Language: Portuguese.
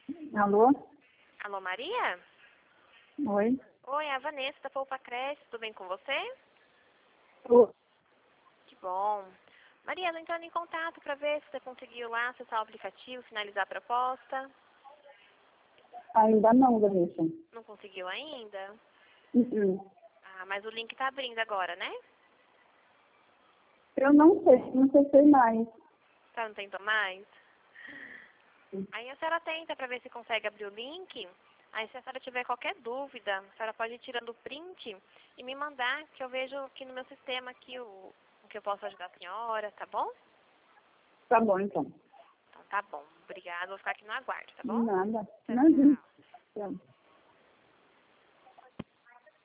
Alô? Alô, Maria? Oi? Oi, é a Vanessa da Poupa Cresce, tudo bem com você? Ô, Que bom. Maria, eu tô entrando em contato para ver se você conseguiu lá acessar o aplicativo, finalizar a proposta. ainda não, Vanessa. Não conseguiu ainda? Uh-uh. Ah, mas o link tá abrindo agora, né? Eu não sei mais. Tá, não tentou mais? Aí a senhora tenta para ver se consegue abrir o link. Aí se a senhora tiver qualquer dúvida, a senhora pode ir tirando o print e me mandar, que eu vejo aqui no meu sistema aqui o que eu posso ajudar a senhora, tá bom? Tá bom, então. Então tá bom. Obrigada, vou ficar aqui no aguardo, tá bom? Nada. Tchau, Imagina. tchau. Tchau.